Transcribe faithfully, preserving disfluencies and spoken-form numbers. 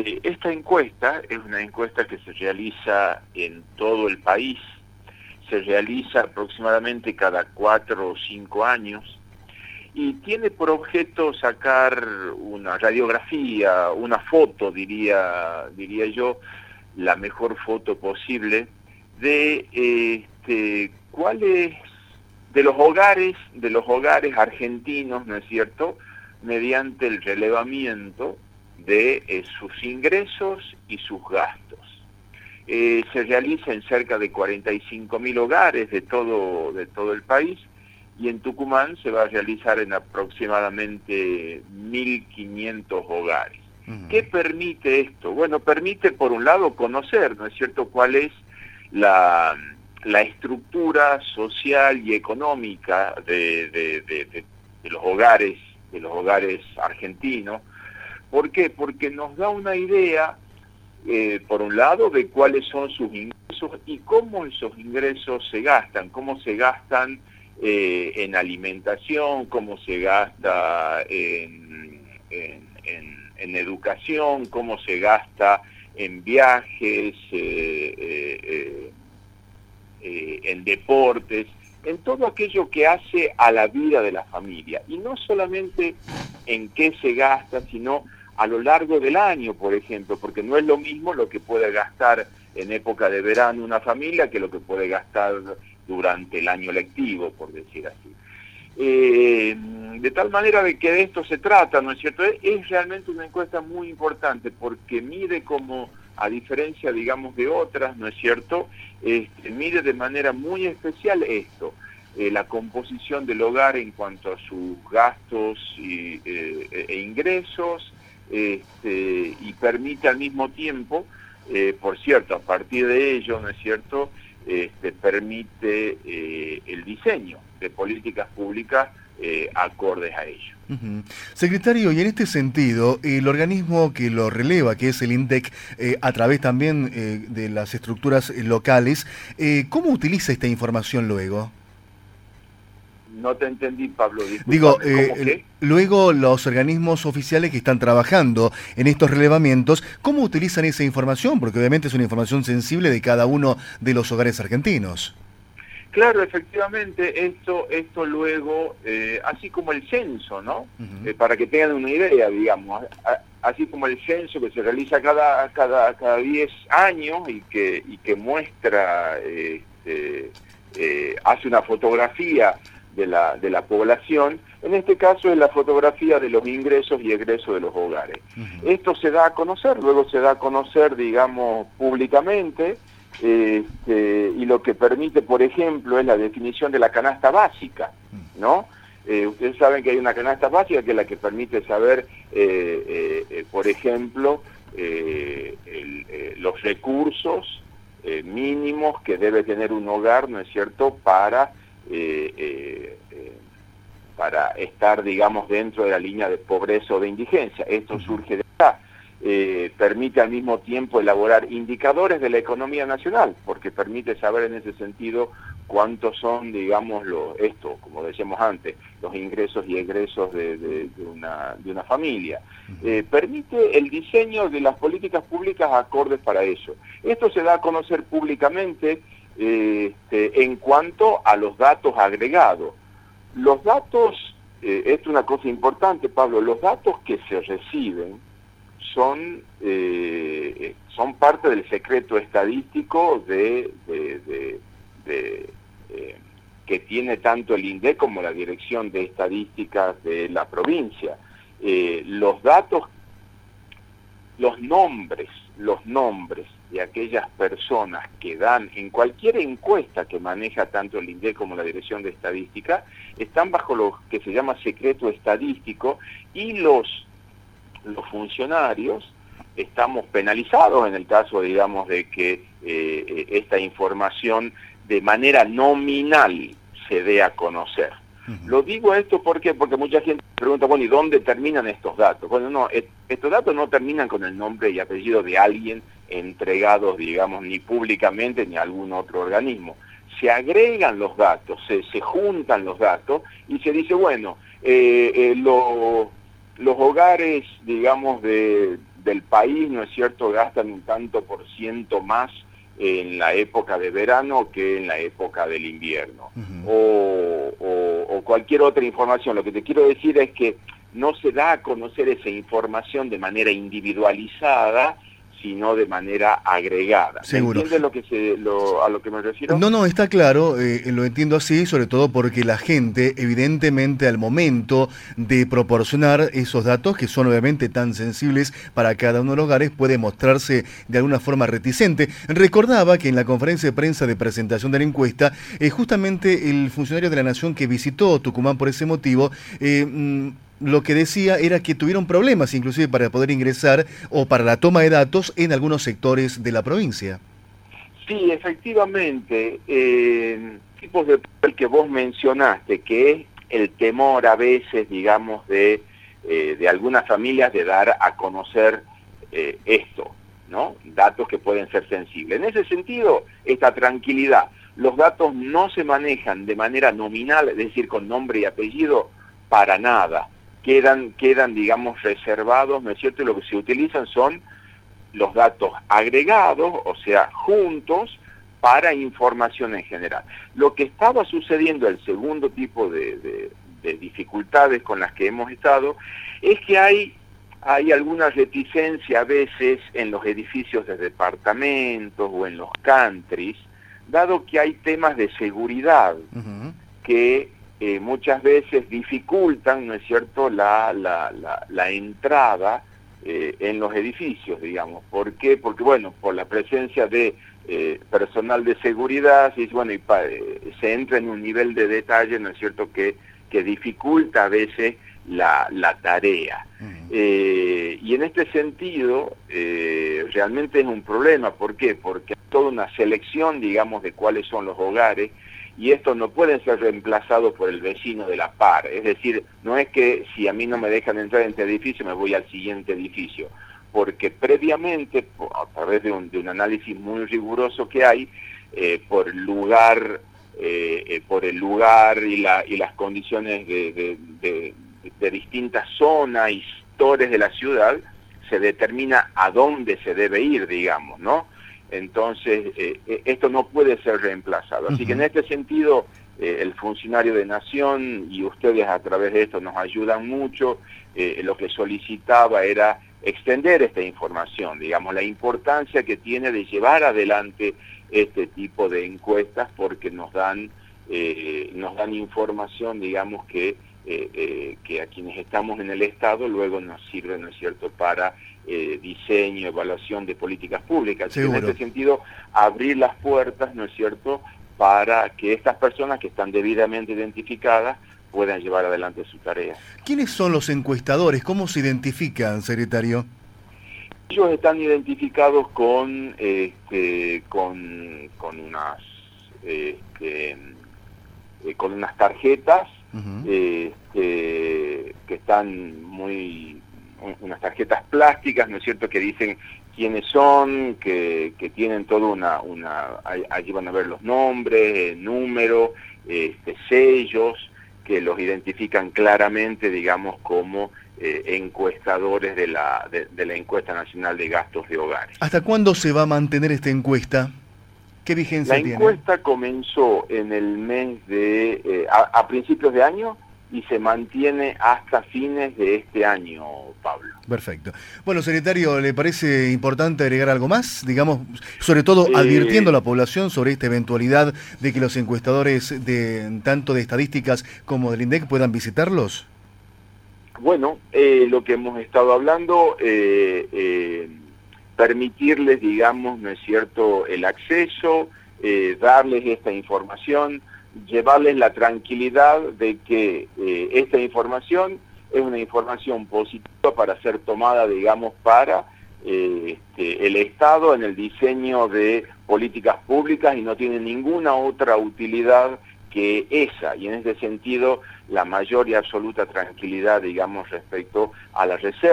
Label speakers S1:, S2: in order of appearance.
S1: Eh, esta encuesta es una encuesta que se realiza en todo el país, se realiza aproximadamente cada cuatro o cinco años y tiene por objeto sacar una radiografía, una foto, diría, diría yo, la mejor foto posible de este, cuáles de los hogares, de los hogares argentinos, ¿no es cierto?, mediante el relevamiento de eh, sus ingresos y sus gastos. Eh, se realiza en cerca de cuarenta y cinco mil hogares de todo, de todo el país, y en Tucumán se va a realizar en aproximadamente mil quinientos hogares. Uh-huh. ¿Qué permite esto? Bueno, permite por un lado conocer, ¿no es cierto?, cuál es la, la estructura social y económica de, de, de, de, de los hogares, de los hogares argentinos. ¿Por qué? Porque nos da una idea, eh, por un lado, de cuáles son sus ingresos y cómo esos ingresos se gastan, cómo se gastan eh, en alimentación, cómo se gasta en, en, en, en educación, cómo se gasta en viajes, eh, eh, eh, eh, en deportes, en todo aquello que hace a la vida de la familia. Y no solamente en qué se gasta, sino a lo largo del año, por ejemplo, porque no es lo mismo lo que puede gastar en época de verano una familia que lo que puede gastar durante el año lectivo, por decir así. Eh, de tal manera de que de esto se trata, ¿no es cierto? Es, es realmente una encuesta muy importante porque mide como, a diferencia, digamos, de otras, ¿no es cierto?, este, mide de manera muy especial esto, eh, la composición del hogar en cuanto a sus gastos y, eh, e ingresos, este, y permite al mismo tiempo, eh, por cierto, a partir de ello, ¿no es cierto?, este, permite eh, el diseño de políticas públicas eh, acordes a ello.
S2: Uh-huh. Secretario, y en este sentido, el organismo que lo releva, que es el INDEC, eh, a través también eh, de las estructuras locales, eh, ¿cómo utiliza esta información luego?
S1: No te entendí, Pablo.
S2: Digo, eh, luego los organismos oficiales que están trabajando en estos relevamientos, ¿cómo utilizan esa información? Porque obviamente es una información sensible de cada uno de los hogares argentinos.
S1: Claro, efectivamente, esto esto luego, eh, así como el censo, ¿no? Uh-huh. Eh, para que tengan una idea, digamos, a, así como el censo que se realiza cada cada cada diez años y que y que muestra, eh, eh, eh, hace una fotografía de la de la población. En este caso es la fotografía de los ingresos y egresos de los hogares. Uh-huh. Esto se da a conocer, luego se da a conocer, digamos, públicamente. Este, y lo que permite, por ejemplo, es la definición de la canasta básica, ¿no? Eh, ustedes saben que hay una canasta básica que es la que permite saber, eh, eh, eh, por ejemplo, eh, el, eh, los recursos eh, mínimos que debe tener un hogar, ¿no es cierto?, para, eh, eh, eh, para estar, digamos, dentro de la línea de pobreza o de indigencia. Esto surge de acá. Eh, permite al mismo tiempo elaborar indicadores de la economía nacional, porque permite saber en ese sentido cuántos son, digamos, los, esto, como decíamos antes, los ingresos y egresos de, de, de, una, de una familia. Eh, permite el diseño de las políticas públicas acordes para eso. Esto se da a conocer públicamente eh, este, en cuanto a los datos agregados. Los datos, eh, esto es una cosa importante, Pablo, los datos que se reciben son eh, son parte del secreto estadístico de, de, de, de eh, que tiene tanto el INDEC como la Dirección de Estadísticas de la provincia. Eh, los datos, los nombres, los nombres de aquellas personas que dan en cualquier encuesta que maneja tanto el INDEC como la Dirección de Estadística, están bajo lo que se llama secreto estadístico, y los los funcionarios estamos penalizados en el caso, digamos, de que eh, esta información de manera nominal se dé a conocer. Uh-huh. Lo digo esto ¿por qué? Porque mucha gente pregunta, bueno, ¿y dónde terminan estos datos? Bueno, no, et, estos datos no terminan con el nombre y apellido de alguien entregados, digamos, ni públicamente ni a algún otro organismo. Se agregan los datos, se, se juntan los datos y se dice, bueno, eh, eh, lo... los hogares, digamos, de, del país, ¿no es cierto?, gastan un tanto por ciento más en la época de verano que en la época del invierno. Uh-huh. o, o, o cualquier otra información. Lo que te quiero decir es que no se da a conocer esa información de manera individualizada, sino de manera agregada.
S2: Seguro.
S1: ¿Entiendes lo que se, lo, a lo que me refiero?
S2: No, no, está claro, eh, lo entiendo así, sobre todo porque la gente, evidentemente, al momento de proporcionar esos datos, que son obviamente tan sensibles para cada uno de los hogares, puede mostrarse de alguna forma reticente. Recordaba que en la conferencia de prensa de presentación de la encuesta, eh, justamente el funcionario de la Nación que visitó Tucumán por ese motivo, eh, mm, lo que decía era que tuvieron problemas inclusive para poder ingresar o para la toma de datos en algunos sectores de la provincia.
S1: Sí, efectivamente, eh, tipos de papel que vos mencionaste, que es el temor a veces, digamos, de, eh, de algunas familias de dar a conocer eh, esto, ¿no? Datos que pueden ser sensibles. En ese sentido, esta tranquilidad, los datos no se manejan de manera nominal, es decir, con nombre y apellido, para nada. Quedan, quedan, digamos, reservados, ¿no es cierto? Y lo que se utilizan son los datos agregados, o sea, juntos, para información en general. Lo que estaba sucediendo, el segundo tipo de, de, de dificultades con las que hemos estado, es que hay, hay alguna reticencia a veces en los edificios de departamentos o en los countries, dado que hay temas de seguridad uh-huh. que Eh, muchas veces dificultan, ¿no es cierto?, la, la, la, la entrada eh, en los edificios, digamos. ¿Por qué? Porque, bueno, por la presencia de eh, personal de seguridad, y, bueno, y pa, eh, se entra en un nivel de detalle, ¿no es cierto?, que, que dificulta a veces la, la tarea. Uh-huh. eh, y en este sentido, eh, realmente es un problema. ¿Por qué? Porque hay toda una selección, digamos, de cuáles son los hogares, y estos no pueden ser reemplazados por el vecino de la par. Es decir, no es que si a mí no me dejan entrar en este edificio, me voy al siguiente edificio, porque previamente, a través de un, de un análisis muy riguroso que hay, eh, por lugar, eh, eh, por el lugar y, la, y las condiciones de, de, de, de distintas zonas y sectores de la ciudad, se determina a dónde se debe ir, digamos, ¿no? Entonces, eh, esto no puede ser reemplazado. Así uh-huh. que en este sentido, eh, el funcionario de Nación y ustedes a través de esto nos ayudan mucho. Eh, lo que solicitaba era extender esta información, digamos, la importancia que tiene de llevar adelante este tipo de encuestas, porque nos dan, eh, nos dan información, digamos, que, eh, eh, que a quienes estamos en el Estado luego nos sirve, ¿no es cierto?, para Eh, diseño, evaluación de políticas públicas. En este sentido, abrir las puertas, ¿no es cierto?, para que estas personas que están debidamente identificadas puedan llevar adelante su tarea.
S2: ¿Quiénes son los encuestadores? ¿Cómo se identifican, secretario?
S1: Ellos están identificados con, este, con, con unas, este, eh, con unas tarjetas uh-huh. este, que están muy unas tarjetas plásticas, ¿no es cierto?, que dicen quiénes son, que, que tienen todo una, una, allí van a ver los nombres, números, este, sellos, que los identifican claramente, digamos, como eh, encuestadores de la, de, de la encuesta nacional de gastos de hogares.
S2: ¿Hasta cuándo se va a mantener esta encuesta? ¿Qué vigencia tiene?
S1: La encuesta comenzó en el mes de, eh, a, a principios de año, y se mantiene hasta fines de este año, Pablo.
S2: Perfecto. Bueno, secretario, ¿le parece importante agregar algo más? Digamos, sobre todo eh, advirtiendo a la población sobre esta eventualidad de que los encuestadores de tanto de estadísticas como del INDEC puedan visitarlos.
S1: Bueno, eh, lo que hemos estado hablando, eh, eh, permitirles, digamos, ¿no es cierto?, el acceso, eh, darles esta información, llevarles la tranquilidad de que eh, esta información es una información positiva para ser tomada, digamos, para eh, este, el Estado en el diseño de políticas públicas, y no tiene ninguna otra utilidad que esa, y en ese sentido la mayor y absoluta tranquilidad, digamos, respecto a la reserva